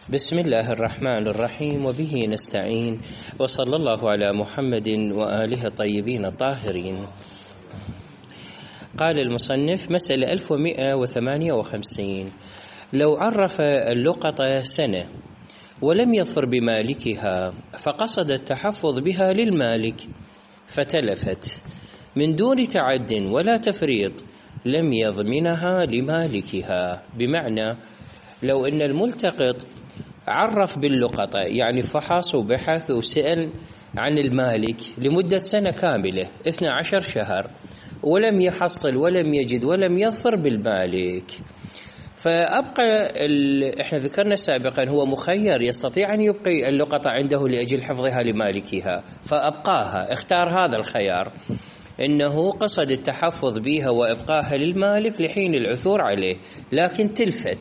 بسم الله الرحمن الرحيم، وبه نستعين، وصلى الله على محمد وآله الطيبين الطاهرين. قال المصنف: مسألة 1158. لو عرف اللقطة سنة ولم يظفر بمالكها فقصد التحفظ بها للمالك فتلفت من دون تعد ولا تفريط لم يضمنها لمالكها. بمعنى لو أن الملتقط عرف باللقطة، يعني فحص وبحث وسأل عن المالك لمدة سنة كاملة 12 شهر ولم يحصل ولم يجد ولم يظفر بالمالك، فأبقى احنا ذكرنا سابقا هو مخير، يستطيع أن يبقي اللقطة عنده لأجل حفظها لمالكها، فأبقاها، اختار هذا الخيار، إنه قصد التحفظ بها وإبقاها للمالك لحين العثور عليه، لكن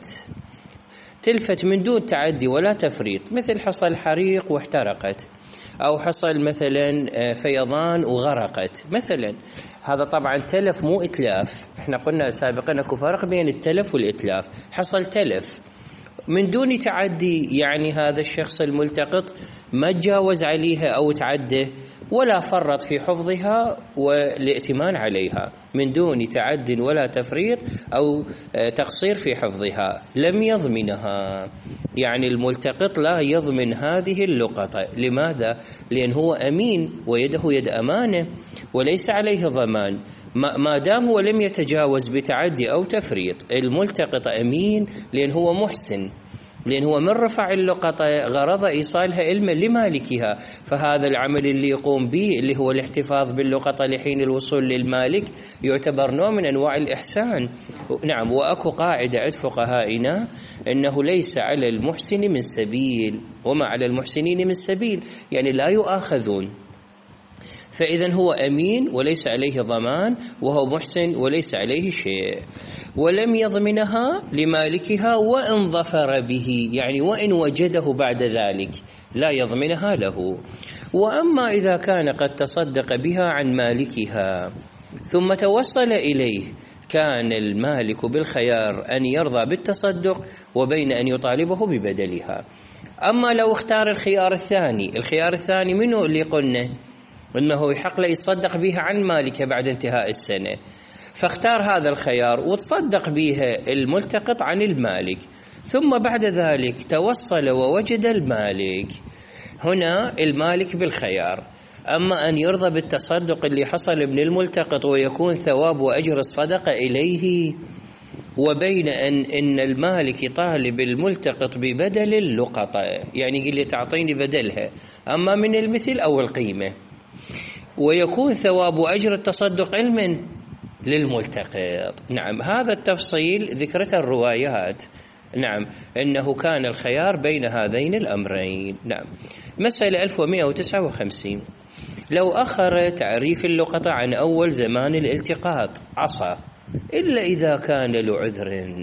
تلفت من دون تعدي ولا تفريط، مثل حصل حريق واحترقت، أو حصل مثلا فيضان وغرقت مثلا. هذا طبعا تلف مو إتلاف، احنا قلنا سابقا أكو فرق بين التلف والإتلاف. حصل تلف من دون تعدي، يعني هذا الشخص الملتقط ما تجاوز عليها أو تعدى ولا فرط في حفظها والائتمان عليها، من دون تعد ولا تفريط أو تقصير في حفظها، لم يضمنها. يعني الملتقط لا يضمن هذه اللقطة. لماذا؟ لأن هو أمين ويده يد أمانة وليس عليه ضمان، ما دام هو لم يتجاوز بتعدي أو تفريط. الملتقط أمين لأن هو محسن، لأن هو من رفع اللقطة غرض إيصالها علما لمالكها، فهذا العمل اللي يقوم به اللي هو الاحتفاظ باللقطة لحين الوصول للمالك يعتبر نوع من أنواع الإحسان. نعم، وأكو قاعدة عند فقهائنا أنه ليس على المحسن من سبيل وما على المحسنين من سبيل، يعني لا يؤاخذون. فإذن هو أمين وليس عليه ضمان، وهو محسن وليس عليه شيء، ولم يضمنها لمالكها وإن ظفر به، يعني وإن وجده بعد ذلك لا يضمنها له. وأما إذا كان قد تصدق بها عن مالكها ثم توصل إليه كان المالك بالخيار أن يرضى بالتصدق وبين أن يطالبه ببدلها. أما لو اختار الخيار الثاني منه اللي قلنا إنه يحق له يتصدق بها عن مالكه بعد انتهاء السنة، فاختار هذا الخيار وتصدق بها الملتقط عن المالك، ثم بعد ذلك توصل ووجد المالك، هنا المالك بالخيار. أما أن يرضى بالتصدق اللي حصل من الملتقط ويكون ثواب وأجر الصدقة إليه، وبين أن المالك يطالب الملتقط ببدل اللقطة، يعني يقول لي تعطيني بدلها أما من المثل أو القيمة، ويكون ثواب وأجر التصدق علما للملتقط. نعم، هذا التفصيل ذكرته الروايات. نعم، أنه كان الخيار بين هذين الأمرين. نعم. مسألة 1159. لو أخر تعريف اللقطة عن أول زمان الالتقاط عصى إلا إذا كان لعذر.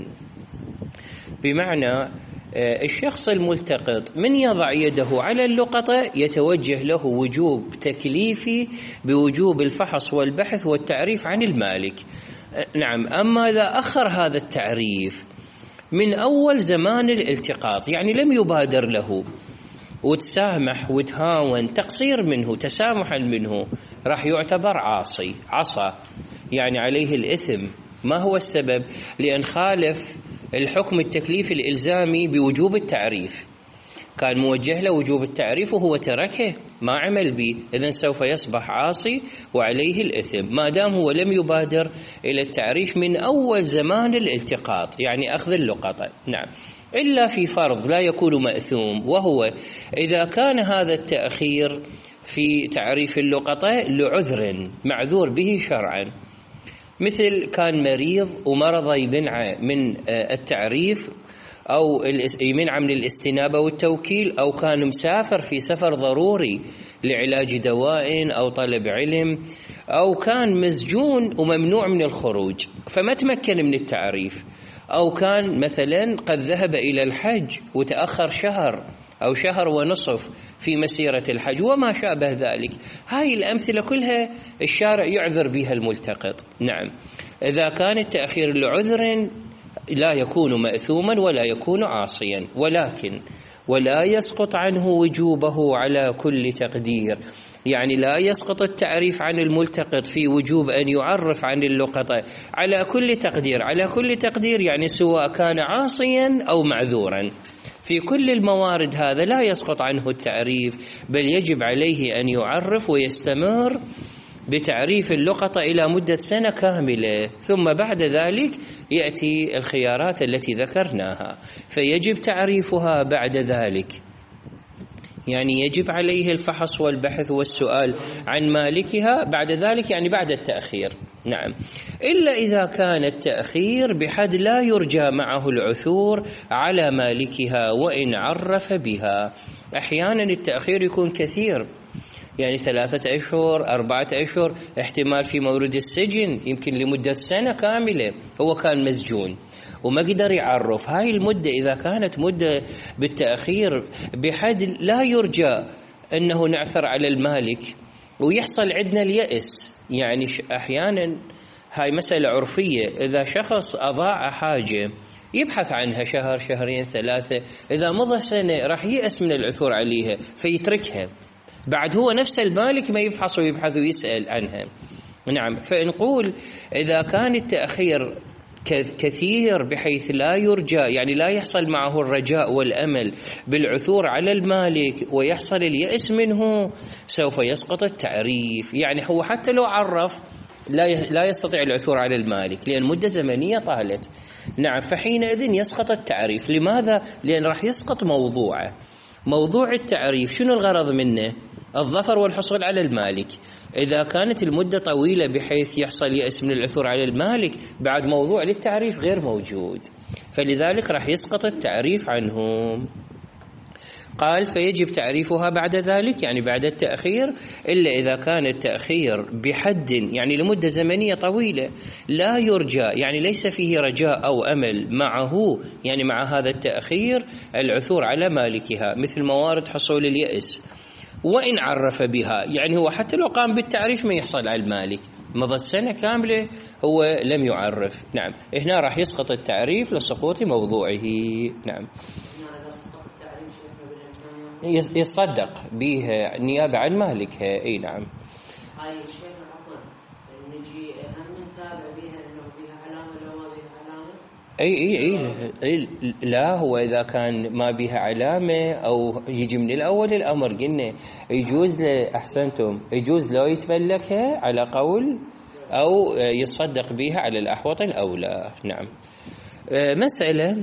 بمعنى الشخص الملتقط من يضع يده على اللقطة يتوجه له وجوب تكليفي بوجوب الفحص والبحث والتعريف عن المالك. نعم. أما إذا أخر هذا التعريف من أول زمان الالتقاط، يعني لم يبادر له وتسامح وتهاون، تقصير منه تسامحا منه، راح يعتبر عصى، يعني عليه الإثم. ما هو السبب؟ لأن خالف الحكم التكليفي الإلزامي بوجوب التعريف، كان موجه له وجوب التعريف وهو تركه ما عمل به، إذن سوف يصبح عاصي وعليه الإثم ما دام هو لم يبادر إلى التعريف من أول زمان الالتقاط، يعني أخذ اللقطة. نعم. إلا في فرض لا يكون مأثوم، وهو إذا كان هذا التأخير في تعريف اللقطة لعذر معذور به شرعا، مثل كان مريض ومرض يمنع من التعريف أو يمنع من الاستنابة والتوكيل، أو كان مسافر في سفر ضروري لعلاج دواء أو طلب علم، أو كان مسجون وممنوع من الخروج فما تمكن من التعريف، أو كان مثلا قد ذهب إلى الحج وتأخر شهر أو شهر ونصف في مسيرة الحج وما شابه ذلك. هاي الأمثلة كلها الشارع يعذر بها الملتقط. نعم. إذا كان التأخير لعذر لا يكون مأثوما ولا يكون عاصيا، ولكن ولا يسقط عنه وجوبه على كل تقدير. يعني لا يسقط التعريف عن الملتقط في وجوب أن يعرف عن اللقطة على كل تقدير. على كل تقدير يعني سواء كان عاصيا أو معذورا، في كل الموارد هذا لا يسقط عنه التعريف، بل يجب عليه أن يعرف ويستمر بتعريف اللقطة إلى مدة سنة كاملة، ثم بعد ذلك يأتي الخيارات التي ذكرناها فيجب تعريفها بعد ذلك. يعني يجب عليه الفحص والبحث والسؤال عن مالكها بعد ذلك، يعني بعد التأخير. نعم، إلا إذا كان التأخير بحد لا يرجى معه العثور على مالكها وإن عرف بها. أحيانا التأخير يكون كثير، يعني 3 أشهر 4 أشهر، احتمال في مورد السجن يمكن لمدة سنة كاملة هو كان مسجون وما قدر يعرف. هاي المدة إذا كانت مدة بالتأخير بحد لا يرجى أنه نعثر على المالك ويحصل عندنا اليأس. يعني أحيانا هاي مسألة عرفية، إذا شخص أضاع حاجة يبحث عنها شهر 2 3، إذا مضى سنة راح يأس من العثور عليها فيتركها، بعد هو نفس المالك ما يفحص ويبحث ويسأل عنها. نعم، فنقول إذا كان التأخير كثير بحيث لا يرجى، يعني لا يحصل معه الرجاء والأمل بالعثور على المالك ويحصل اليأس منه، سوف يسقط التعريف. يعني هو حتى لو عرف لا يستطيع العثور على المالك لأن مدة زمنية طالت. نعم، فحينئذ يسقط التعريف. لماذا؟ لأن راح يسقط موضوعه. موضوع التعريف شنو الغرض منه؟ الظفر والحصول على المالك. إذا كانت المدة طويلة بحيث يحصل يأس من العثور على المالك، بعد موضوع للتعريف غير موجود، فلذلك راح يسقط التعريف عنهم. قال فيجب تعريفها بعد ذلك، يعني بعد التأخير، إلا إذا كان التأخير بحد يعني لمدة زمنية طويلة لا يرجى، يعني ليس فيه رجاء أو أمل معه، يعني مع هذا التأخير العثور على مالكها، مثل موارد حصول اليأس. وإن عرف بها، يعني هو حتى لو قام بالتعريف ما يحصل على المالك، مضت سنة كاملة هو لم يعرف. نعم، هنا راح يسقط التعريف لسقوط موضوعه. نعم، يصدق به نيابة عن مالكها. اي نعم. هاي الشيخ عفوا نجي هم نتابع بها انه بها علامة لو ما بها علامة. اي لا، هو اذا كان ما بها علامة او يجي من الاول الامر قلنا يجوز له، احسنتم، يجوز لو يتملكها على قول او يصدق بها على الاحوط الاولى. نعم. مسألة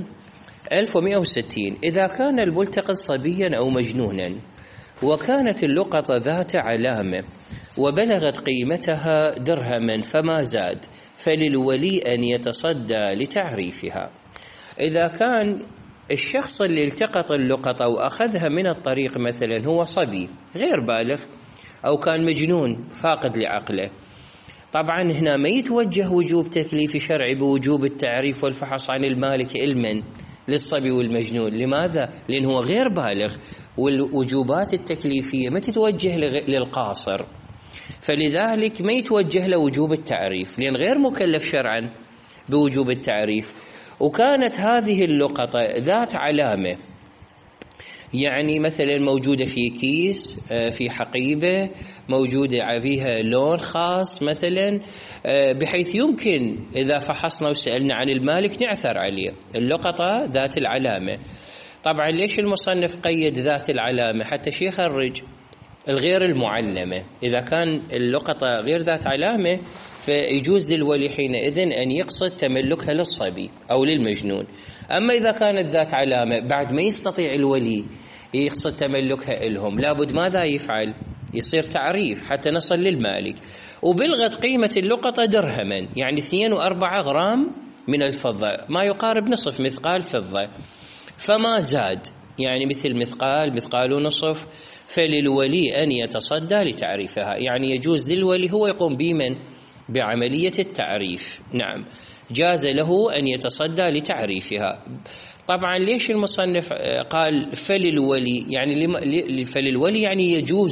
1160. إذا كان الملتقط صبيا أو مجنونا وكانت اللقطة ذات علامة وبلغت قيمتها درهما فما زاد، فللولي أن يتصدى لتعريفها. إذا كان الشخص اللي التقط اللقطة وأخذها من الطريق مثلا هو صبي غير بالغ أو كان مجنون فاقد لعقله، طبعا هنا ما يتوجه وجوب تكليف شرعي بوجوب التعريف والفحص عن المالك علما للصبي والمجنون. لماذا؟ لأنه غير بالغ، والوجوبات التكليفية ما تتوجه للقاصر، فلذلك ما يتوجه له وجوب التعريف لأن غير مكلف شرعا بوجوب التعريف. وكانت هذه اللقطة ذات علامة، يعني مثلا موجودة في كيس، في حقيبة، موجودة فيها لون خاص مثلا، بحيث يمكن إذا فحصنا وسألنا عن المالك نعثر عليه. اللقطة ذات العلامة. طبعا ليش المصنف قيد ذات العلامة؟ حتى شي يخرج الغير المعلمة. إذا كان اللقطة غير ذات علامة فيجوز للولي حينئذ أن يقصد تملكها للصبي أو للمجنون. أما إذا كانت ذات علامة بعد ما يستطيع الولي يقصد تملكها لهم، لابد ماذا يفعل؟ يصير تعريف حتى نصل للمالك. وبلغت قيمة اللقطة درهما، يعني 2 و4 غرام من الفضة، ما يقارب نصف مثقال فضة، فما زاد، يعني مثل مثقال ونصف، فللولي أن يتصدى لتعريفها. يعني يجوز للولي هو يقوم بمن؟ بعملية التعريف. نعم، جاز له أن يتصدى لتعريفها. طبعا ليش المصنف قال فللولي؟ يعني فللولي يعني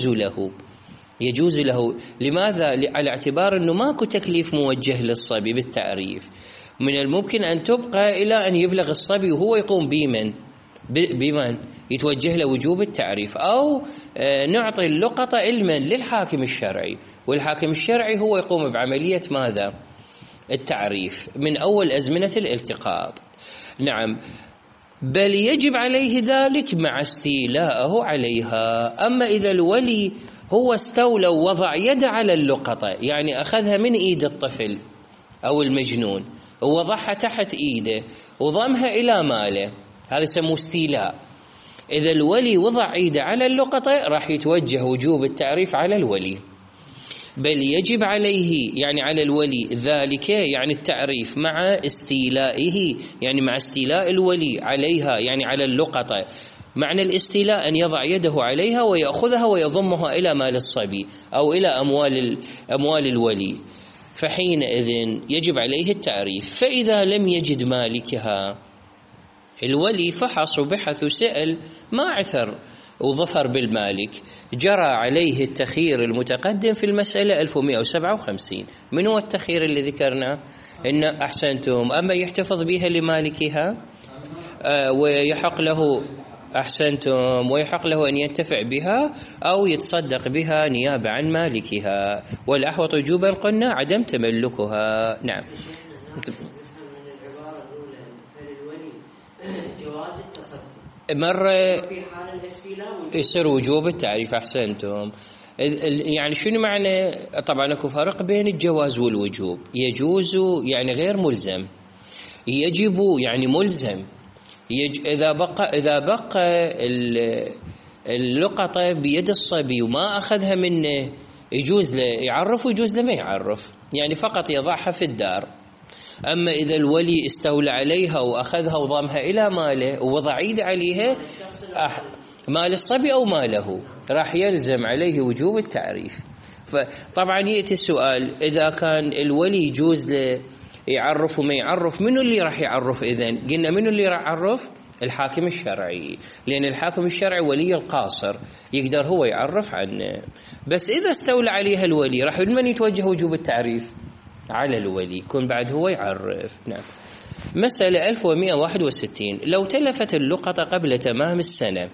يجوز له. لماذا؟ على اعتبار أنه ماكو تكليف موجه للصبي بالتعريف، من الممكن أن تبقى إلى أن يبلغ الصبي وهو يقوم بمن يتوجه له وجوب التعريف، أو نعطي اللقطة علما للحاكم الشرعي، والحاكم الشرعي هو يقوم بعملية ماذا؟ التعريف من أول أزمنة الالتقاط. نعم، بل يجب عليه ذلك مع استيلائه عليها. أما إذا الولي هو استولى ووضع يده على اللقطة، يعني أخذها من إيد الطفل أو المجنون ووضعها تحت إيده وضمها إلى ماله، هذا يسموه استيلاء. إذا الولي وضع إيده على اللقطة راح يتوجه وجوب التعريف على الولي، بل يجب عليه يعني على الولي ذلك، يعني التعريف مع استيلائه، يعني مع استيلاء الولي عليها، يعني على اللقطة. معنى الاستيلاء أن يضع يده عليها ويأخذها ويضمها إلى مال الصبي أو إلى أموال الولي، فحينئذ يجب عليه التعريف. فإذا لم يجد مالكها، الولي فحص وبحث وسأل ما عثر وظفر بالمالك، جرى عليه التخيير المتقدم في المسألة 1157. من هو التخيير اللي ذكرنا؟ إن أحسنتم، أما يحتفظ بها لمالكها ويحق له، أحسنتم، ويحق له أن ينتفع بها أو يتصدق بها نيابة عن مالكها، والأحوط وجوبا قلنا عدم تملكها. نعم. مرة يصير وجوب التعريف. أحسنتم. يعني شنو معنى؟ طبعا اكو فرق بين الجواز والوجوب. يجوز يعني غير ملزم، يجب يعني ملزم. إذا بقى اللقطة بيد الصبي وما أخذها منه، يجوز له يعرف ويجوز له ما يعرف، يعني فقط يضعها في الدار. أما إذا الولي استولى عليها وأخذها وضمها إلى ماله ووضع يده عليها، مال الصبي أو ماله، راح يلزم عليه وجوب التعريف. فطبعا يأتي السؤال، إذا كان الولي يجوز له يعرف وما يعرف، منو اللي راح يعرف؟ إذن قلنا منو اللي راح يعرف؟ الحاكم الشرعي، لأن الحاكم الشرعي ولي القاصر يقدر هو يعرف عنه. بس إذا استولى عليها الولي، راح لمن يتوجه وجوب التعريف؟ على الولي، يكون بعد هو يعرف. نعم. مسألة 1161. لو تلفت اللقطة قبل تمام السنة،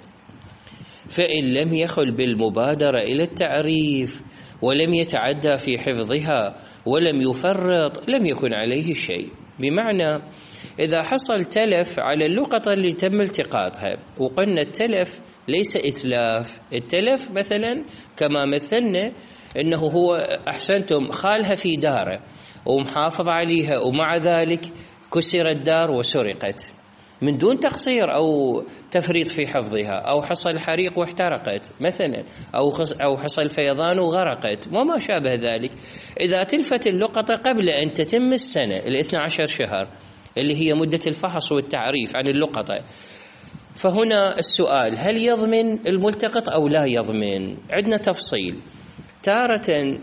فإن لم يخل بالمبادرة إلى التعريف ولم يتعدى في حفظها ولم يفرط، لم يكن عليه شيء. بمعنى إذا حصل تلف على اللقطة اللي تم التقاطها، وقلنا التلف ليس إتلاف، التلف مثلا كما مثلنا إنه هو أحسنتم خالها في داره ومحافظ عليها، ومع ذلك كسرت الدار وسرقت من دون تقصير أو تفريط في حفظها، أو حصل حريق واحترقت مثلا، أو حصل فيضان وغرقت وما شابه ذلك. إذا تلفت اللقطة قبل أن تتم السنة 12 شهر اللي هي مدة الفحص والتعريف عن اللقطة، فهنا السؤال: هل يضمن الملتقط أو لا يضمن؟ عندنا تفصيل. تارة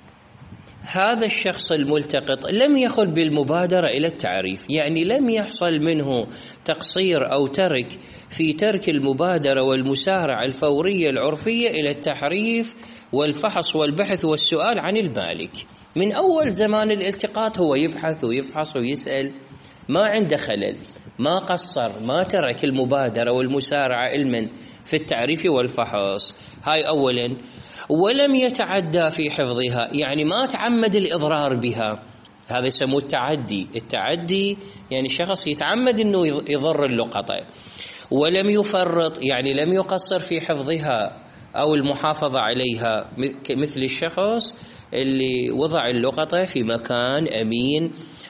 هذا الشخص الملتقط لم يخل بالمبادرة إلى التعريف، يعني لم يحصل منه تقصير أو ترك في ترك المبادرة والمسارعة الفورية العرفية إلى التحريف والفحص والبحث والسؤال عن المالك. من أول زمان الالتقاط هو يبحث ويفحص ويسأل، ما عنده خلل، ما قصر، ما ترك المبادرة والمسارعة علما في التعريف والفحص. هاي أولا. ولم يتعدى في حفظها، يعني ما تعمد الإضرار بها، هذا يسموه التعدي. التعدي يعني شخص يتعمد أنه يضر اللقطة. ولم يفرط، يعني لم يقصر في حفظها أو المحافظة عليها، مثل الشخص اللي وضع اللقطة في مكان أمين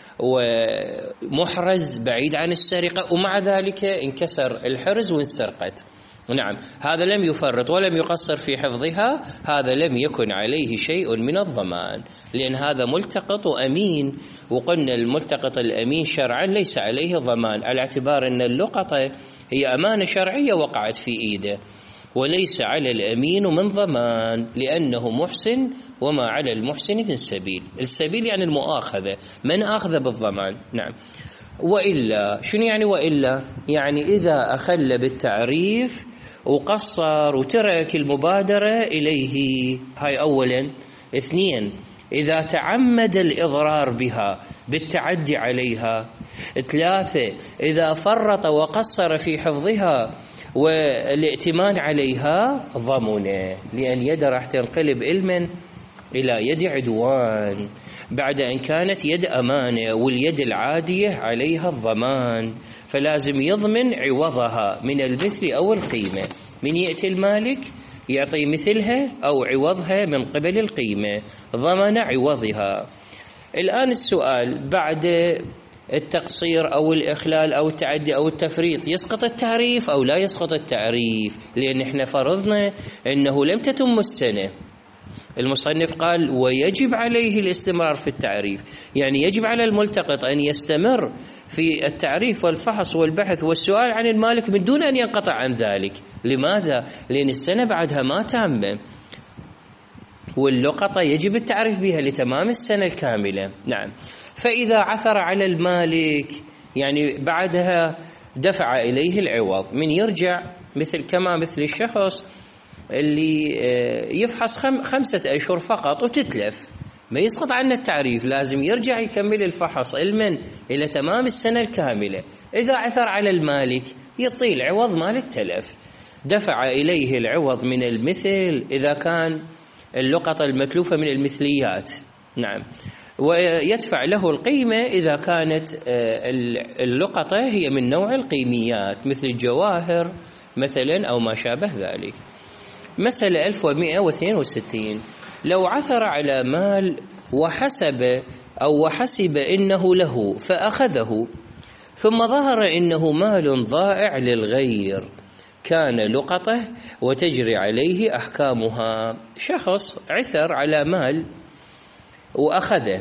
ومحرز بعيد عن السرقة، ومع ذلك انكسر الحرز وانسرقت. نعم، هذا لم يفرط ولم يقصر في حفظها، هذا لم يكن عليه شيء من الضمان، لأن هذا ملتقط أمين، وقلنا الملتقط الأمين شرعا ليس عليه ضمان، على اعتبار أن اللقطة هي أمانة شرعية وقعت في إيده، وليس على الأمين من ضمان لأنه محسن، وما على المحسن من سبيل. السبيل يعني المؤاخذة، من أخذ بالضمان. نعم. وإلا شنو يعني وإلا؟ يعني إذا أخل بالتعريف وقصر وترك المبادرة إليه، هاي أولا. اثنين، إذا تعمد الإضرار بها، بالتعدي عليها. 3 إذا فرط وقصر في حفظها والائتمان عليها ضمنه، لأن يده راح تنقلب إلى يد عدوان بعد أن كانت يد أمانة، واليد العادية عليها الضمان، فلازم يضمن عوضها من المثل أو القيمة. من يأتي المالك يعطي مثلها أو عوضها من قبل القيمة، ضمن عوضها. الآن السؤال، بعد التقصير أو الإخلال أو التعدي أو التفريط يسقط التعريف أو لا يسقط التعريف؟ لأن احنا فرضنا أنه لم تتم السنة. المصنف قال ويجب عليه الاستمرار في التعريف، يعني يجب على الملتقط أن يستمر في التعريف والفحص والبحث والسؤال عن المالك من دون أن ينقطع عن ذلك. لماذا؟ لأن السنة بعدها ما تامة، واللقطة يجب التعريف بها لتمام السنة الكاملة. نعم. فإذا عثر على المالك يعني بعدها دفع إليه العوض، من يرجع مثل الشخص اللي يفحص 5 أشهر فقط وتتلف، ما يسقط عنه التعريف، لازم يرجع يكمل الفحص علما إلى تمام السنة الكاملة. إذا عثر على المالك يطيل عوض مال التلف، دفع إليه العوض من المثل إذا كان اللقطة المتلوفة من المثليات. نعم. ويدفع له القيمة إذا كانت اللقطة هي من نوع القيميات مثل الجواهر مثلا أو ما شابه ذلك. مسألة 1162، لو عثر على مال وحسب إنه له فأخذه، ثم ظهر إنه مال ضائع للغير، كان لقطه وتجري عليه أحكامها. شخص عثر على مال وأخذه،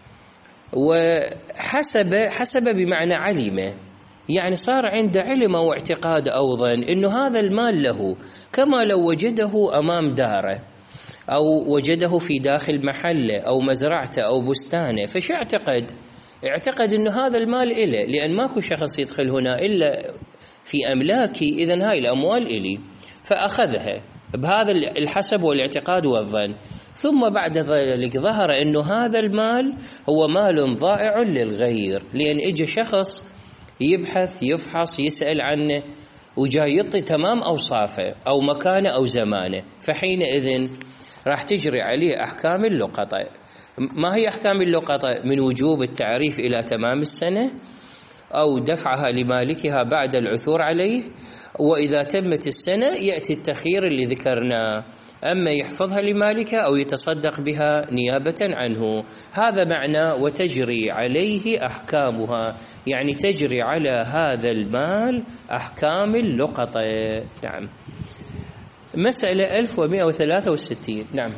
وحسب بمعنى علم، يعني صار عنده علم أو اعتقاد أو ظن إنه هذا المال له، كما لو وجده أمام داره أو وجده في داخل محله أو مزرعته أو بستانه، فش اعتقد إنه هذا المال إله، لأن ماكو شخص يدخل هنا إلا في أملاكي، إذن هاي الأموال إلي، فأخذها بهذا الحسب والاعتقاد والظن. ثم بعد ذلك ظهر إنه هذا المال هو مال ضائع للغير، لأن إجا شخص يبحث يفحص يسأل عنه وجاي يعطي تمام أوصافه أو مكانه أو زمانه، فحينئذ راح تجري عليه أحكام اللقطة. ما هي أحكام اللقطة؟ من وجوب التعريف إلى تمام السنة، أو دفعها لمالكها بعد العثور عليه، وإذا تمت السنة يأتي التخيير اللي ذكرناه، أما يحفظها لمالكها أو يتصدق بها نيابة عنه. هذا معنى وتجري عليه أحكامها، يعني تجري على هذا المال أحكام اللقطة. نعم. مسألة 1163. نعم.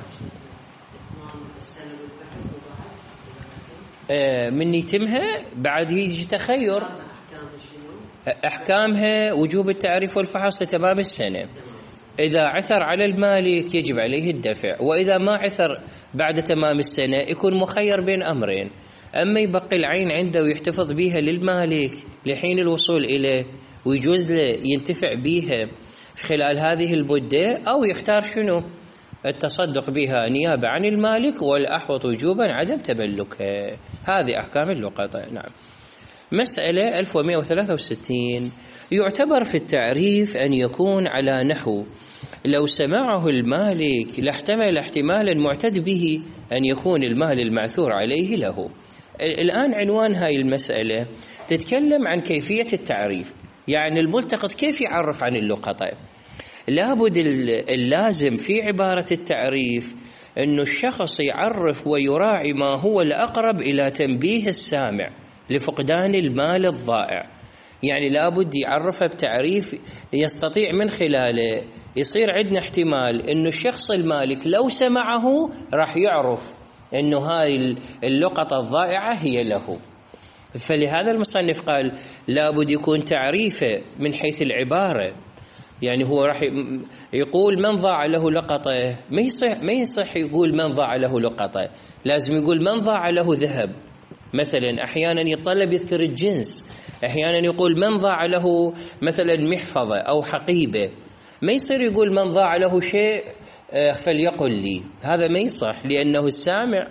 من يتمها بعد يجي تخير أحكامها، وجوب التعريف والفحص لتمام السنة. إذا عثر على المالك يجب عليه الدفع، وإذا ما عثر بعد تمام السنة يكون مخير بين أمرين، أما يبقي العين عنده ويحتفظ بها للمالك لحين الوصول إليه ويجوز له ينتفع بها خلال هذه المدة، أو يختار شنو؟ التصدق بها نيابة عن المالك، والأحوط وجوبا عدم تملكها. هذه أحكام اللقطة. نعم. مسألة 1163، يعتبر في التعريف أن يكون على نحو لو سمعه المالك لاحتمل احتمالا معتد به أن يكون المال المعثور عليه له. الآن عنوان هاي المسألة تتكلم عن كيفية التعريف، يعني الملتقط كيف يعرف عن اللقطة. لابد اللازم في عبارة التعريف أن الشخص يعرف ويراعي ما هو الأقرب إلى تنبيه السامع لفقدان المال الضائع، يعني لابد يعرفه بتعريف يستطيع من خلاله يصير عندنا احتمال أنه الشخص المالك لو سمعه راح يعرف أنه هاي اللقطة الضائعة هي له. فلهذا المصنف قال لابد يكون تعريفه من حيث العبارة، يعني هو راح يقول من ضاع له لقطة، ما يصح يقول من ضاع له لقطة، لازم يقول من ضاع له ذهب مثلا. أحيانا يطلب يذكر الجنس، أحيانا يقول من ضاع له مثلا محفظة أو حقيبة، ما يصير يقول من ضاع له شيء فليقل لي، هذا ما يصح، لأنه السامع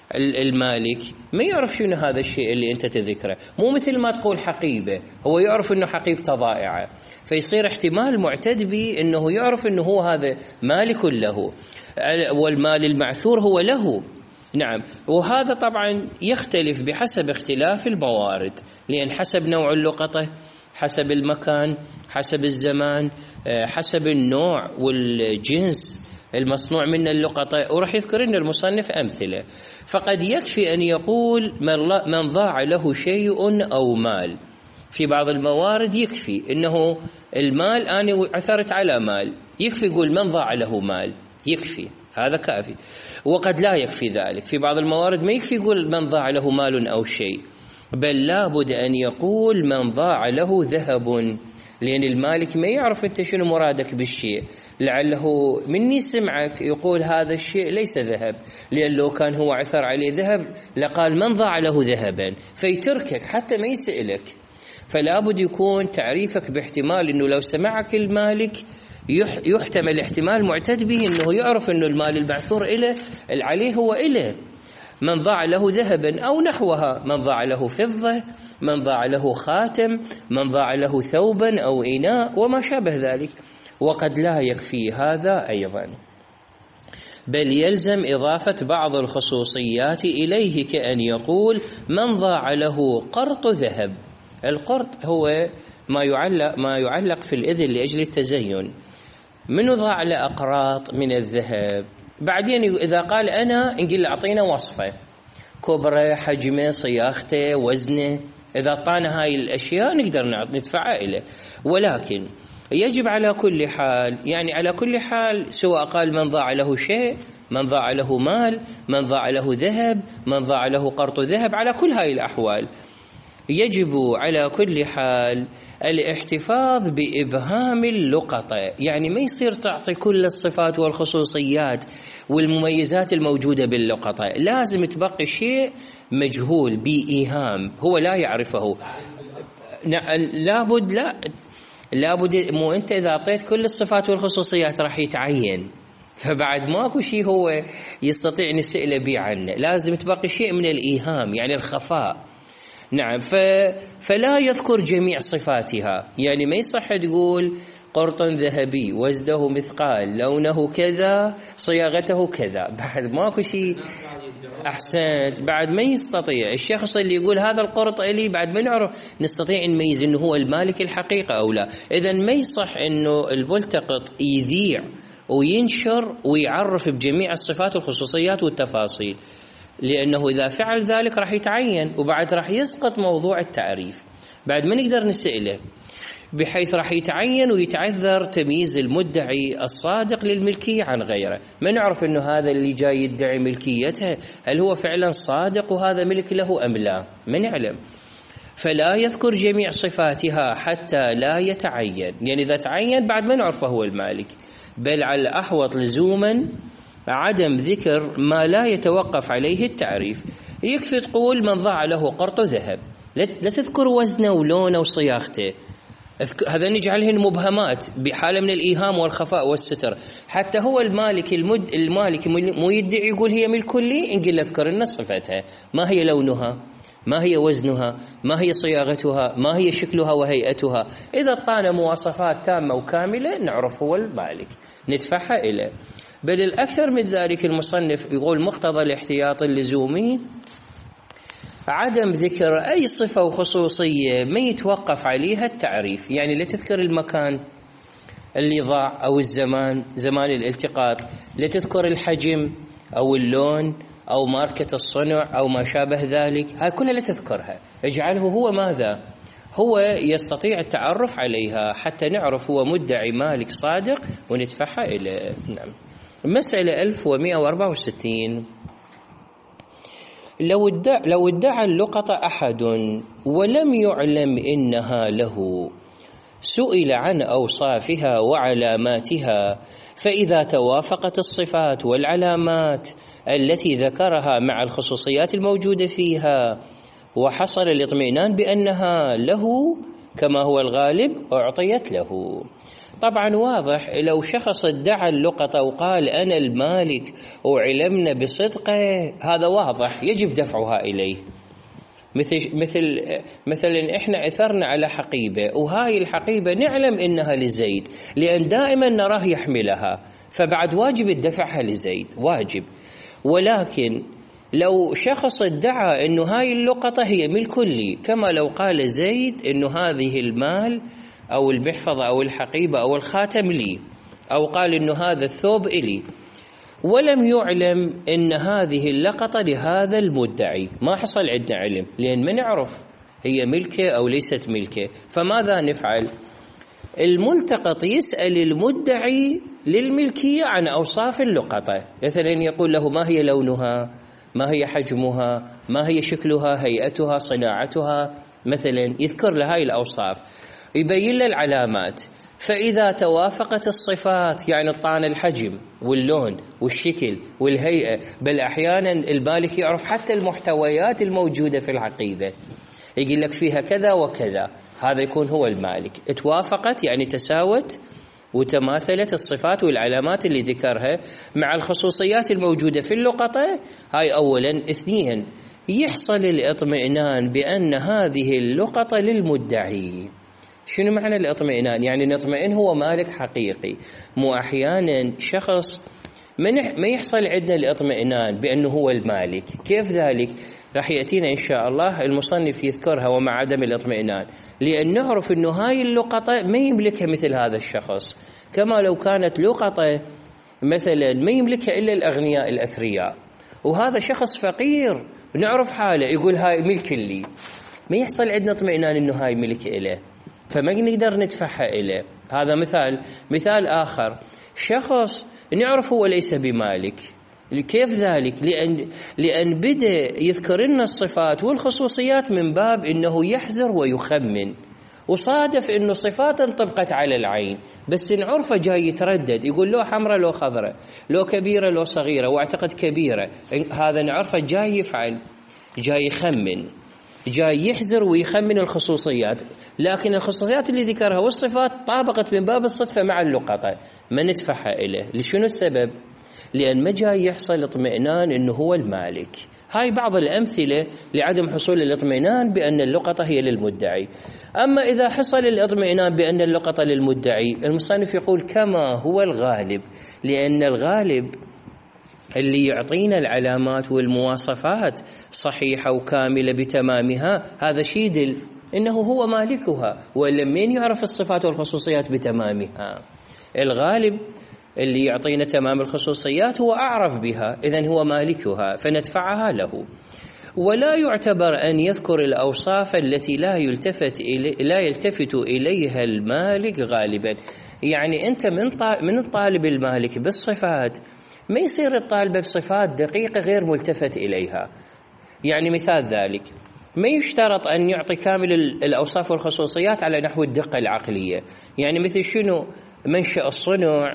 المالك ما يعرف شنو هذا الشيء اللي أنت تذكره، مو مثل ما تقول حقيبة، هو يعرف أنه حقيبته ضائعة، فيصير احتمال معتد به أنه يعرف أنه هو هذا مالك له، والمال المعثور هو له. نعم، وهذا طبعا يختلف بحسب اختلاف الموارد، لأن حسب نوع اللقطة، حسب المكان، حسب الزمان، حسب النوع والجنس المصنوع من اللقطة، وراح يذكر لنا المصنف أمثلة. فقد يكفي أن يقول من ضاع له شيء أو مال. في بعض الموارد يكفي أنه المال أنا عثرت على مال، يكفي يقول من ضاع له مال، يكفي، هذا كافي. وقد لا يكفي ذلك، في بعض الموارد ما يكفي يقول من ضاع له مال أو شيء، بل لابد أن يقول من ضاع له ذهب، لأن المالك ما يعرف أنت شنو مرادك بالشيء، لعله مني سمعك يقول هذا الشيء ليس ذهب، لأن لو كان هو عثر عليه ذهب لقال من ضاع له ذهبا، فيتركك حتى ما يسألك. فلابد يكون تعريفك باحتمال أنه لو سمعك المالك يحتمل احتمال معتد به أنه يعرف أنه المال المعثور إله عليه هو إله. من ضاع له ذهبا أو نحوها، من ضاع له فضة، من ضاع له خاتم، من ضاع له ثوبا أو إناء وما شابه ذلك. وقد لا يكفي هذا أيضا، بل يلزم إضافة بعض الخصوصيات إليه، كأن يقول من ضاع له قرط ذهب. القرط هو ما يعلق في الإذن لأجل التزين. من ضاع له أقراط من الذهب، بعدين إذا قال أنا نقول أعطينا وصفة، كبره، حجمه، صياغته، وزنه، إذا أعطانا هاي الأشياء نقدر ندفعها إليه. ولكن يجب على كل حال، يعني على كل حال، سواء قال من ضاع له شيء، من ضاع له مال، من ضاع له ذهب، من ضاع له قرط ذهب، على كل هاي الأحوال يجب على كل حال الاحتفاظ بإبهام اللقطة، يعني ما يصير تعطي كل الصفات والخصوصيات والمميزات الموجودة باللقطة، لازم تبقي شيء مجهول بإيهام هو لا يعرفه. لابد مو أنت إذا أعطيت كل الصفات والخصوصيات راح يتعين، فبعد ماكو شيء هو يستطيع نسأله بيه عنه، لازم تبقي شيء من الإيهام، يعني الخفاء. نعم، فلا يذكر جميع صفاتها، يعني ما يصح تقول قرط ذهبي، وزنه مثقال، لونه كذا، صياغته كذا، بعد ماكو شيء. أحسنت، بعد ما يستطيع الشخص اللي يقول هذا القرط إلي، بعد ما نعرف نستطيع نميز إنه هو المالك الحقيقة أو لا. إذن ما يصح إنه الملتقط يذيع وينشر ويعرف بجميع الصفات والخصوصيات والتفاصيل، لأنه إذا فعل ذلك راح يتعين، وبعد راح يسقط موضوع التعريف، بعد ما نقدر نسأله، بحيث راح يتعين ويتعذر تمييز المدعي الصادق للملكية عن غيره. ما نعرف إنه هذا اللي جاي يدعي ملكيته هل هو فعلا صادق وهذا ملك له أم لا، ما نعلم. فلا يذكر جميع صفاتها حتى لا يتعين، يعني إذا تعين بعد ما نعرفه هو المالك، بل على الأحوط لزوما عدم ذكر ما لا يتوقف عليه التعريف. يكفي تقول من ضاع له قرط ذهب، لا تذكر وزنه ولونه وصياغته، هذا نجعلهن مبهمات بحالة من الإيهام والخفاء والستر. حتى هو المالك مو يدعي يقول هي ملك لي، نقول اذكر لنا صفتها، ما هي لونها، ما هي وزنها، ما هي صياغتها، ما هي شكلها وهيئتها. إذا اعطانا مواصفات تامة وكاملة نعرف هو المالك، ندفعها إليه. بل الأكثر من ذلك المصنف يقول مقتضى الاحتياط اللزومي عدم ذكر أي صفة وخصوصية ما يتوقف عليها التعريف، يعني لا تذكر المكان اللي ضاع أو الزمان، زمان الالتقاط، لا تذكر الحجم أو اللون أو ماركة الصنع أو ما شابه ذلك، هاي كلها لا تذكرها، اجعله هو ماذا هو يستطيع التعرف عليها حتى نعرف هو مدعي مالك صادق وندفعها إلى. نعم. مسألة 1164، لو ادعى اللقطة أحد ولم يعلم إنها له، سئل عن أوصافها وعلاماتها، فإذا توافقت الصفات والعلامات التي ذكرها مع الخصوصيات الموجودة فيها وحصل الاطمئنان بأنها له، كما هو الغالب أعطيت له. طبعا واضح لو شخص ادعى اللقطة وقال أنا المالك وعلمنا بصدقه، هذا واضح يجب دفعها إليه. مثلا إحنا أثرنا على حقيبة، وهاي الحقيبة نعلم إنها لزيد لأن دائما نراه يحملها، فبعد واجب الدفعها لزيد، واجب. ولكن لو شخص ادعى إنه هاي اللقطة هي ملك لي، كما لو قال زيد إنه هذه المال أو المحفظة أو الحقيبة أو الخاتم لي، أو قال إنه هذا الثوب إلي، ولم يعلم إن هذه اللقطة لهذا المدعي، ما حصل عندنا علم لأن ما نعرف هي ملكه أو ليست ملكه. فماذا نفعل؟ الملتقط يسأل المدعي للملكية عن أوصاف اللقطة، مثلا يقول له ما هي لونها، ما هي حجمها، ما هي شكلها، هيئتها، صناعتها، مثلا يذكر له هاي الأوصاف، يبين له العلامات. فإذا توافقت الصفات، يعني الطعن الحجم واللون والشكل والهيئة، بل أحيانا المالك يعرف حتى المحتويات الموجودة في العقيدة، يقول لك فيها كذا وكذا، هذا يكون هو المالك. توافقت يعني تساوت وتماثلت الصفات والعلامات اللي ذكرها مع الخصوصيات الموجودة في اللقطة، هاي أولا. اثنين، يحصل الاطمئنان بأن هذه اللقطة للمدعي. شنو معنى الاطمئنان؟ يعني نطمئن هو مالك حقيقي. مو أحيانا شخص ما يحصل عندنا الاطمئنان بأنه هو المالك. كيف ذلك؟ راح يأتينا إن شاء الله المصنف يذكرها ومع عدم الاطمئنان، لأن نعرف أنه هاي اللقطة ما يملكها مثل هذا الشخص، كما لو كانت لقطة مثلا ما يملكها إلا الأغنياء الأثرياء، وهذا شخص فقير نعرف حاله يقول هاي ملك لي، ما يحصل عندنا اطمئنان أنه هاي ملك إله، فما نقدر ندفعها إليه. هذا مثال آخر، شخص نعرف هو ليس بمالك. كيف ذلك؟ لأن بدأ يذكر لنا الصفات والخصوصيات من باب إنه يحذر ويخمن، وصادف إنه صفات انطبقت على العين، بس نعرفه جاي يتردد، يقول له حمراء لو خضراء، لو كبيرة لو صغيرة، واعتقد كبيرة. هذا نعرفه جاي يفعل، جاي يخمن، جاي يحذر ويخمن الخصوصيات، لكن الخصوصيات اللي ذكرها والصفات طابقت من باب الصدفة مع اللقطة، ما ندفعها إليه. لشنو السبب؟ لأن ما جاي يحصل اطمئنان إنه هو المالك. هاي بعض الأمثلة لعدم حصول الاطمئنان بأن اللقطة هي للمدعي. أما إذا حصل الاطمئنان بأن اللقطة للمدعي، المصنف يقول كما هو الغالب، لأن الغالب اللي يعطينا العلامات والمواصفات صحيحة وكاملة بتمامها، هذا شيء يدل إنه هو مالكها، ولمن يعرف الصفات والخصوصيات بتمامها. الغالب اللي يعطينا تمام الخصوصيات هو أعرف بها، إذن هو مالكها، فندفعها له. ولا يعتبر أن يذكر الأوصاف التي لا يلتفت إليها المالك غالبا. يعني أنت من الطالب المالك بالصفات، ما يصير الطالب بصفات دقيقة غير ملتفت إليها. يعني مثال ذلك، ما يشترط أن يعطي كامل الأوصاف والخصوصيات على نحو الدقة العقلية. يعني مثل شنو؟ منشأ الصنع،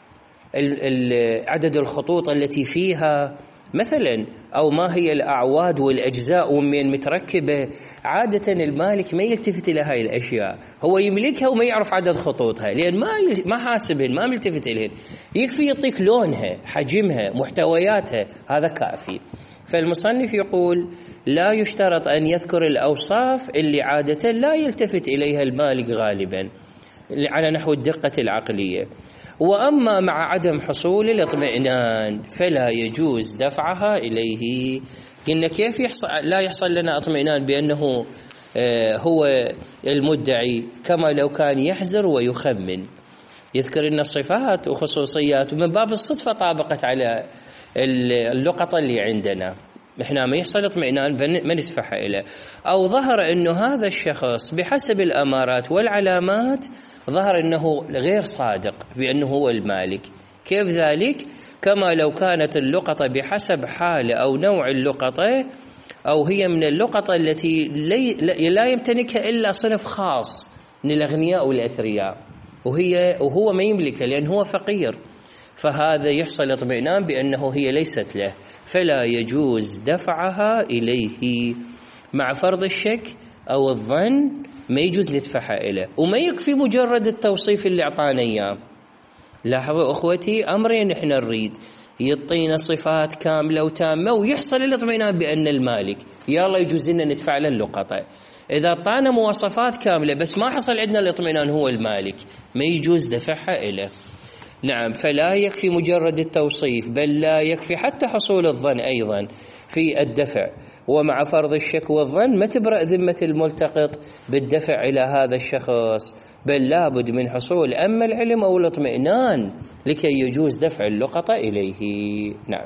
عدد الخطوط التي فيها مثلا، أو ما هي الأعواد والأجزاء ومن متركبة. عادة المالك ما يلتفت إلى هاي الأشياء، هو يملكها وما يعرف عدد خطوطها، لأن ما حاسبهن، ما ملتفت إليهن. يكفي يعطيك لونها، حجمها، محتوياتها، هذا كافي. فالمصنف يقول لا يشترط أن يذكر الأوصاف اللي عادة لا يلتفت إليها المالك غالبا على نحو الدقة العقلية. وأما مع عدم حصول الاطمئنان فلا يجوز دفعها إليه. قلنا كيف لا يحصل لنا اطمئنان بأنه هو المدعي؟ كما لو كان يحذر ويخمن، يذكر لنا الصفات وخصوصيات ومن باب الصدفة طابقت على اللقطة اللي عندنا، إحنا ما يحصل اطمئنان ما ندفعها إليه. أو ظهر أنه هذا الشخص بحسب الأمارات والعلامات ظهر أنه غير صادق بأنه هو المالك. كيف ذلك؟ كما لو كانت اللقطة بحسب حال أو نوع اللقطة، أو هي من اللقطة التي لا يمتلكها إلا صنف خاص من الأغنياء والأثرياء، وهو ما يملكها لأن هو فقير، فهذا يحصل اطمئنان بأنه هي ليست له، فلا يجوز دفعها إليه. مع فرض الشك أو الظن ما يجوز ندفعها إليه، وما يكفي مجرد التوصيف اللي أعطانا إياه. لاحظوا أخوتي، أمرين إحنا نريد، يعطينا صفات كاملة وتامة ويحصل الاطمئنان بأن المالك، يلا يجوز لنا ندفع له اللقطة. إذا أعطانا مواصفات كاملة بس ما حصل عندنا الاطمئنان هو المالك، ما يجوز دفعها إليه. نعم، فلا يكفي مجرد التوصيف، بل لا يكفي حتى حصول الظن أيضا في الدفع. ومع فرض الشك والظن ما تبرأ ذمة الملتقط بالدفع إلى هذا الشخص، بل لابد من حصول أما العلم أو الاطمئنان لكي يجوز دفع اللقطة إليه. نعم.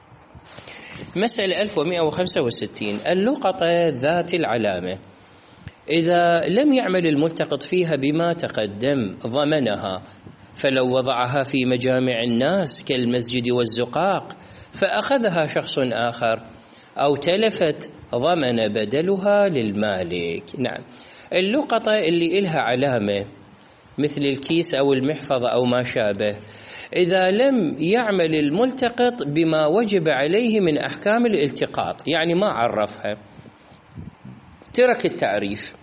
مسألة 1165. اللقطة ذات العلامة إذا لم يعمل الملتقط فيها بما تقدم ضمنها، فلو وضعها في مجامع الناس كالمسجد والزقاق فأخذها شخص آخر أو تلفت ضمن بدلها للمالك. نعم، اللقطة اللي إلها علامة مثل الكيس أو المحفظة أو ما شابه، إذا لم يعمل الملتقط بما وجب عليه من أحكام الالتقاط، يعني ما عرفها، ترك التعريف،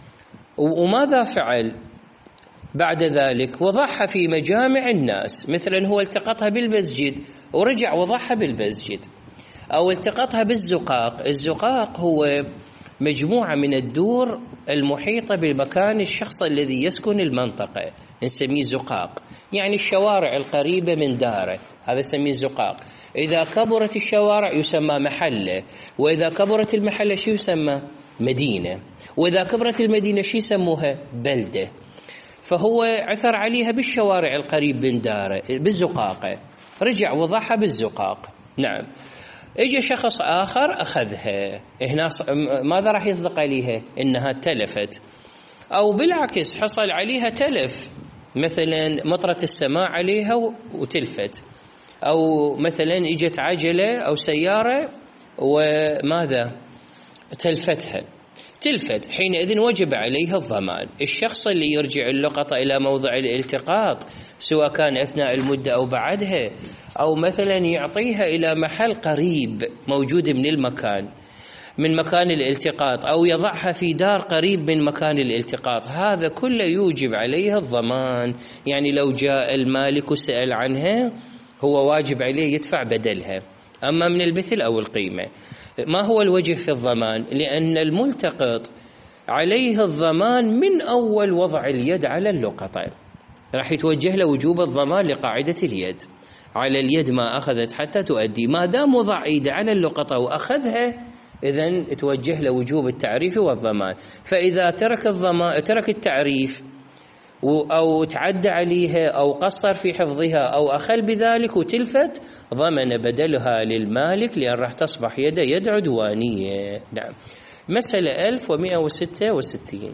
وماذا فعل بعد ذلك؟ وضعها في مجامع الناس، مثلا هو التقطها بالمسجد ورجع وضعها بالمسجد، أو التقطها بالزقاق. الزقاق هو مجموعة من الدور المحيطة بمكان الشخص الذي يسكن المنطقة، نسميه زقاق، يعني الشوارع القريبة من داره، هذا نسميه زقاق. إذا كبرت الشوارع يسمى محلة، وإذا كبرت المحلة شو يسمى؟ مدينة، وإذا كبرت المدينة شو يسموها؟ بلدة. فهو عثر عليها بالشوارع القريب من داره بالزقاقة، رجع وضعها بالزقاق. نعم، اجى شخص آخر أخذها، هنا ماذا راح يصدق عليها؟ إنها تلفت، أو بالعكس حصل عليها تلف، مثلا مطرة السماء عليها وتلفت، أو مثلا اجت عجلة أو سيارة وماذا تلفتها، تلفت، حينئذ وجب عليها الضمان. الشخص اللي يرجع اللقطة إلى موضع الالتقاط سواء كان أثناء المدة أو بعدها، أو مثلا يعطيها إلى محل قريب موجود من مكان الالتقاط، أو يضعها في دار قريب من مكان الالتقاط، هذا كله يوجب عليها الضمان. يعني لو جاء المالك وسأل عنها هو واجب عليه يدفع بدلها، أما من المثل أو القيمة. ما هو الوجه في الضمان؟ لأن الملتقط عليه الضمان من أول وضع اليد على اللقطة، راح يتوجه له وجوب الضمان لقاعدة اليد، على اليد ما أخذت حتى تؤدي، ما دام وضع إيده على اللقطة وأخذها إذن توجه له وجوب التعريف والضمان. فإذا ترك التعريف أو تعدى عليها أو قصر في حفظها أو أخل بذلك وتلفت، ضمن بدلها للمالك، لأن راح تصبح يد عدوانية. نعم. مسألة 1166.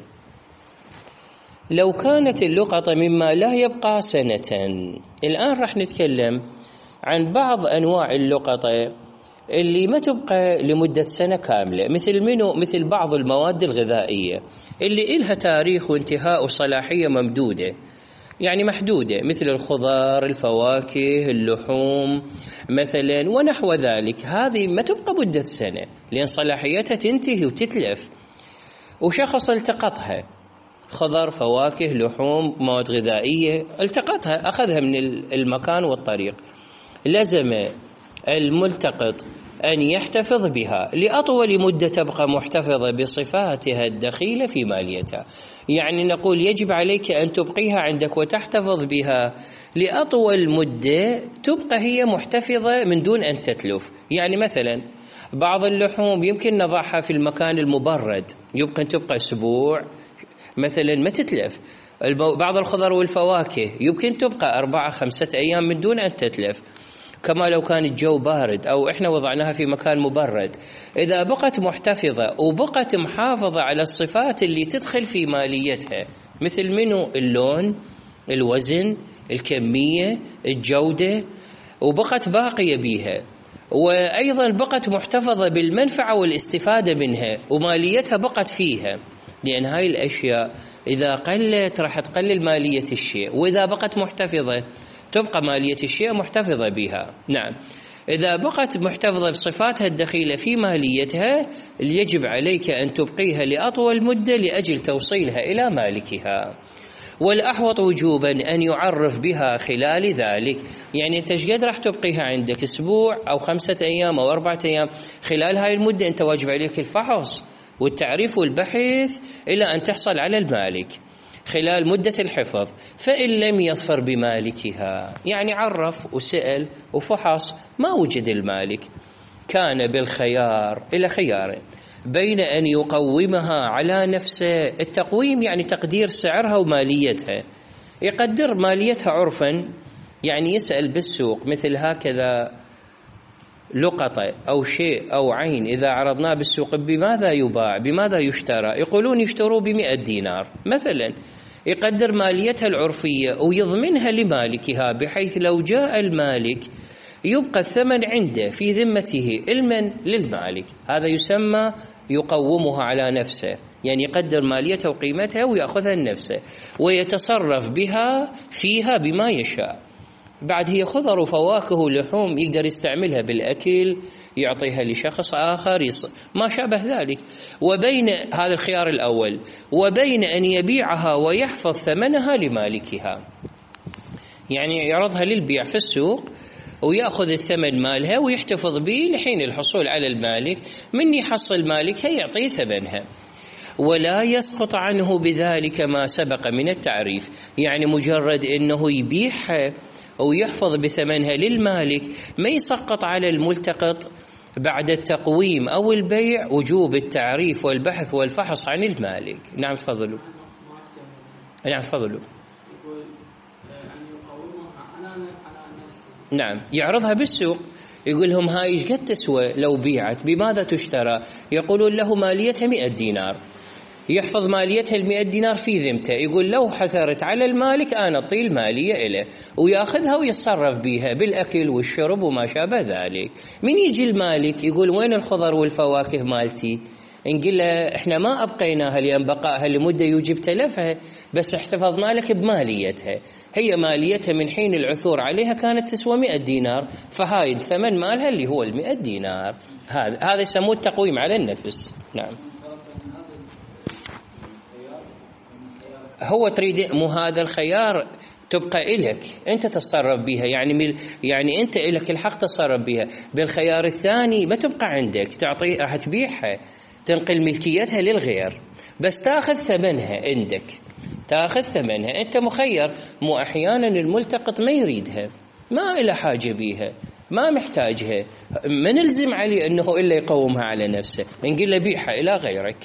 لو كانت اللقطة مما لا يبقى سنة، الآن راح نتكلم عن بعض أنواع اللقطة اللي ما تبقى لمدة سنة كاملة، مثل بعض المواد الغذائية اللي إلها تاريخ وانتهاء وصلاحية ممدودة، يعني محدودة، مثل الخضار، الفواكه، اللحوم مثلا ونحو ذلك، هذه ما تبقى مدة سنة لأن صلاحيتها تنتهي وتتلف. وشخص التقطها، خضر، فواكه، لحوم، مواد غذائية، التقطها، أخذها من المكان والطريق، لزم الملتقط أن يحتفظ بها لأطول مدة تبقى محتفظة بصفاتها الدخيلة في ماليتها. يعني نقول يجب عليك أن تبقيها عندك وتحتفظ بها لأطول مدة تبقى هي محتفظة من دون أن تتلف. يعني مثلا بعض اللحوم يمكن نضعها في المكان المبرد، يمكن تبقى أسبوع مثلا ما تتلف. بعض الخضر والفواكه يمكن تبقى 4-5 أيام من دون أن تتلف، كما لو كان الجو بارد أو إحنا وضعناها في مكان مبرد. إذا بقت محتفظة وبقت محافظة على الصفات اللي تدخل في ماليتها، مثل منو؟ اللون، الوزن، الكمية، الجودة، وبقت باقية بيها، وأيضا بقت محتفظة بالمنفعة والاستفادة منها، وماليتها بقت فيها، لأن هاي الأشياء إذا قلت راح تقلل مالية الشيء، وإذا بقت محتفظة تبقى مالية الشيء محتفظة بها. نعم، إذا بقت محتفظة بصفاتها الدخيلة في ماليتها يجب عليك أن تبقيها لأطول مدة لأجل توصيلها إلى مالكها. والأحوط وجوبا أن يعرف بها خلال ذلك. يعني أنت ايش قد راح تبقيها عندك؟ أسبوع أو 5 أيام أو 4 أيام؟ خلال هاي المدة أنت واجب عليك الفحص والتعريف والبحث إلى أن تحصل على المالك خلال مدة الحفظ. فإن لم يظفر بمالكها، يعني عرف وسأل وفحص ما وجد المالك، كان بالخيار إلى خيار بين أن يقومها على نفسه. التقويم يعني تقدير سعرها وماليتها، يقدر ماليتها عرفا، يعني يسأل بالسوق مثل هكذا لقطة أو شيء أو عين إذا عرضناه بالسوق بماذا يباع بماذا يشترى، يقولون يشتروا ب100 دينار مثلا، يقدر ماليتها العرفية ويضمنها لمالكها بحيث لو جاء المالك يبقى الثمن عنده في ذمته علما للمالك. هذا يسمى يقومها على نفسه، يعني يقدر ماليتها وقيمتها ويأخذها لنفسه ويتصرف بها فيها بما يشاء. بعد هي خضر وفواكه ولحوم يقدر يستعملها بالأكل، يعطيها لشخص آخر ما شابه ذلك. وبين هذا الخيار الأول وبين أن يبيعها ويحفظ ثمنها لمالكها، يعني يعرضها للبيع في السوق ويأخذ الثمن مالها ويحتفظ به لحين الحصول على المالك، من يحصل مالكها يعطيه ثمنها، ولا يسقط عنه بذلك ما سبق من التعريف. يعني مجرد أنه يبيعها أو يحفظ بثمنها للمالك ما يسقط على الملتقط بعد التقويم أو البيع وجوب التعريف والبحث والفحص عن المالك. نعم تفضلوا. نعم تفضلوا. نعم يعرضها بالسوق، يقول لهم هاي ايش قد تسوى لو بيعت، بماذا تشترى؟ يقولون له ماليتها 100 دينار، يحفظ ماليتها 100 دينار في ذمته، يقول لو حثرت على المالك أنا أعطي المالية إله، ويأخذها ويتصرف بها بالأكل والشرب وما شابه ذلك. من يجي المالك يقول وين الخضر والفواكه مالتي؟ نقول له احنا ما أبقيناها لأن بقائها لمدة يوجب تلفها، بس احتفظنا لك بماليتها. هي ماليتها من حين العثور عليها كانت تسوى 100 دينار، فهاي الثمن مالها اللي هو 100 دينار. هذا يسموه التقويم على النفس. نعم. هو تريد مو هذا الخيار تبقى إلك أنت تتصرف بها، يعني أنت إلك الحق تتصرف بها. بالخيار الثاني ما تبقى عندك، تعطي راح تبيعها تنقل ملكيتها للغير، بس تأخذ ثمنها عندك، تأخذ ثمنها. أنت مخير، مو أحيانا الملتقط ما يريدها، ما إلى حاجة بيها، ما محتاجها، ما نلزم عليه أنه إلا يقومها على نفسه، نقول له بيعها إلى غيرك.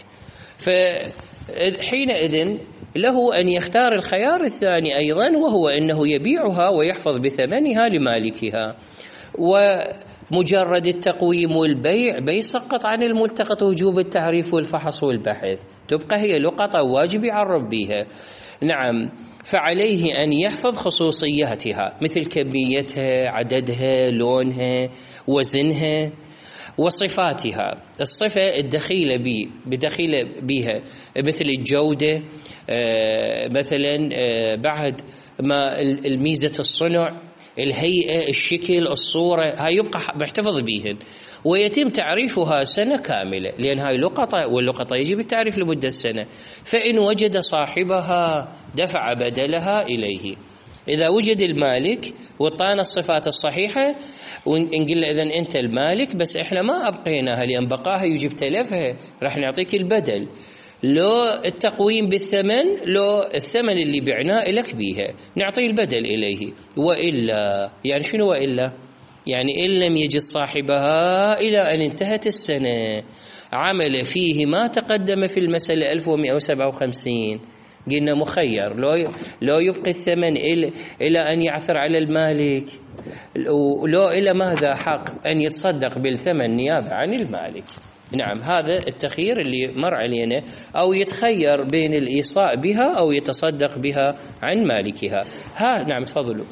فحينئذ له أن يختار الخيار الثاني أيضا، وهو أنه يبيعها ويحفظ بثمنها لمالكها. ومجرد التقويم والبيع بيسقط عن الملتقط وجوب التعريف والفحص والبحث، تبقى هي لقطة واجب يعرف بها. نعم. فعليه أن يحفظ خصوصياتها مثل كميتها، عددها، لونها، وزنها، وصفاتها. الصفة الدخيلة بها مثل الجودة، مثلا بعد ما الميزة الصنع، الهيئة، الشكل، الصورة، هاي يبقى محتفظ بيهن ويتم تعريفها سنة كاملة، لأن هاي لقطة، واللقطة يجب التعريف لمدة سنة. فإن وجد صاحبها دفع بدلها إليه. إذا وجد المالك وطانا الصفات الصحيحة ونقول له إذن أنت المالك، بس إحنا ما أبقيناها لأن بقاها يجب تلفها، راح نعطيك البدل، لو التقويم بالثمن، لو الثمن اللي بعناه لك بيها نعطي البدل إليه. وإلا يعني شنو وإلا؟ يعني إن لم يجد صاحبها إلى أن انتهت السنة عمل فيه ما تقدم في المسألة 1157، قلنا مخير، لو يبقي الثمن إلى أن يعثر على المالك، لو إلى ماذا حق أن يتصدق بالثمن نيابة عن المالك. نعم، هذا التخيير اللي مر علينا، أو يتخير بين الإيصاء بها أو يتصدق بها عن مالكها. نعم تفضلوا.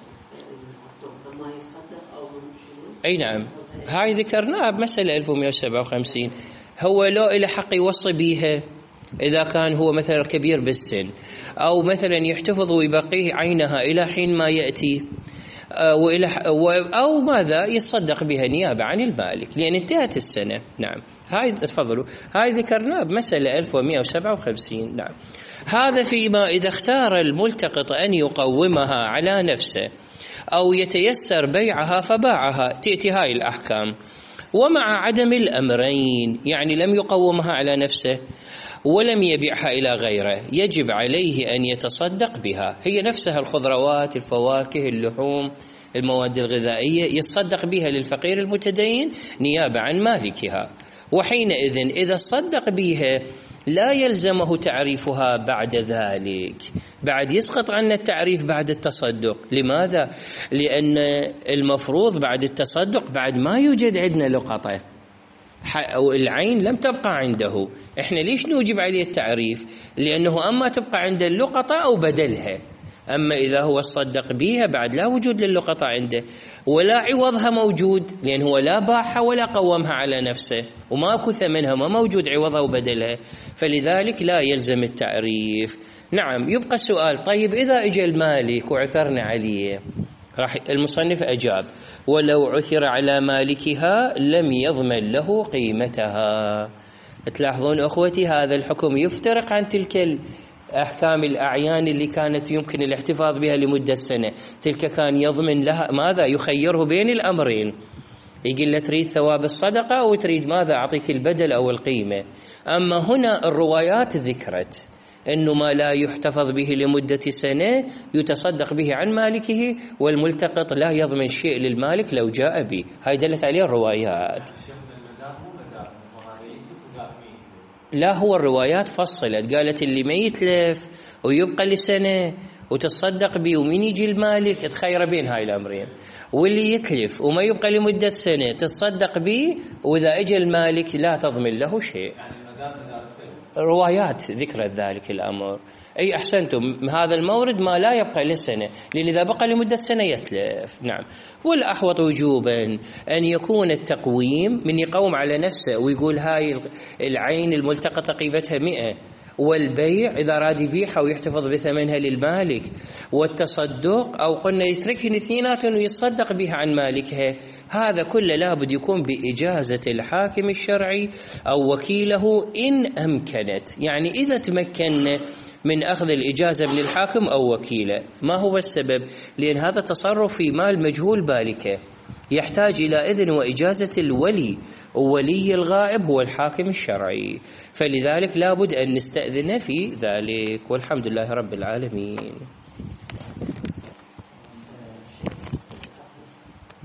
أي نعم، هاي ذكرناها بمسألة 1157. هو لو إلى حق يوصي بيها إذا كان هو مثلا كبير بالسن، أو مثلا يحتفظ ويبقيه عينها إلى حين ما يأتي، أو ماذا يتصدق بها نيابة عن المالك لأن انتهت السنة. نعم هاي تفضلوا، هاي ذكرناه بمسألة 1157. نعم هذا فيما إذا اختار الملتقط أن يقومها على نفسه أو يتيسر بيعها فباعها، تأتي هاي الأحكام. ومع عدم الأمرين، يعني لم يقومها على نفسه ولم يبيعها إلى غيره، يجب عليه أن يتصدق بها، هي نفسها الخضروات، الفواكه، اللحوم، المواد الغذائية، يتصدق بها للفقير المتدين نيابة عن مالكها. وحينئذ إذا صدق بها لا يلزمه تعريفها بعد ذلك، بعد يسقط عنا التعريف بعد التصدق. لماذا؟ لأن المفروض بعد التصدق بعد ما يوجد عندنا لقطة أو العين لم تبقى عنده، إحنا ليش نوجب عليه التعريف؟ لأنه أما تبقى عند اللقطة أو بدلها. أما إذا هو صدق بيها بعد لا وجود للقطة عنده ولا عوضها موجود، لأن هو لا باعها ولا قومها على نفسه وماكو ثمنها، ما موجود عوضها وبدلها، فلذلك لا يلزم التعريف. نعم يبقى السؤال، طيب إذا إجا المالك وعثرنا عليه، راح المصنف أجاب: ولو عثر على مالكها لم يضمن له قيمتها. تلاحظون أخوتي هذا الحكم يفترق عن تلك أحكام الأعيان اللي كانت يمكن الاحتفاظ بها لمدة سنة، تلك كان يضمن لها ماذا؟ يخيره بين الأمرين، يقول له تريد ثواب الصدقة أو تريد ماذا؟ أعطيك البدل أو القيمة. أما هنا الروايات ذكرت أنه ما لا يحتفظ به لمدة سنة يتصدق به عن مالكه، والملتقط لا يضمن شيء للمالك لو جاء به. هاي دلت عليه الروايات. لا، هو الروايات فصلت، قالت اللي ما يتلف ويبقى لسنة وتصدق به ومين يجي المالك تخير بين هاي الأمرين، واللي يتلف وما يبقى لمدة سنة تصدق به وإذا اجى المالك لا تضمن له شيء. روايات ذكرت ذلك الأمر. أي أحسنتم، هذا المورد ما لا يبقى لسنة، لأن إذا بقى لمدة سنة يتلف. نعم. والأحوط وجوبا أن يكون التقويم من يقوم على نفسه ويقول هاي العين الملتقطة قيمتها 100، والبيع إذا راد يبيعها ويحتفظ بثمنها للمالك، والتصدق أو قلنا يتركهن اثنيناتهم ويتصدق بها عن مالكها، هذا كله لابد يكون بإجازة الحاكم الشرعي أو وكيله إن أمكنت. يعني إذا تمكن من أخذ الإجازة من الحاكم أو وكيله. ما هو السبب؟ لأن هذا تصرف في مال مجهول بالكه، يحتاج إلى إذن وإجازة الولي، وولي الغائب هو الحاكم الشرعي، فلذلك لابد أن نستأذن في ذلك. والحمد لله رب العالمين.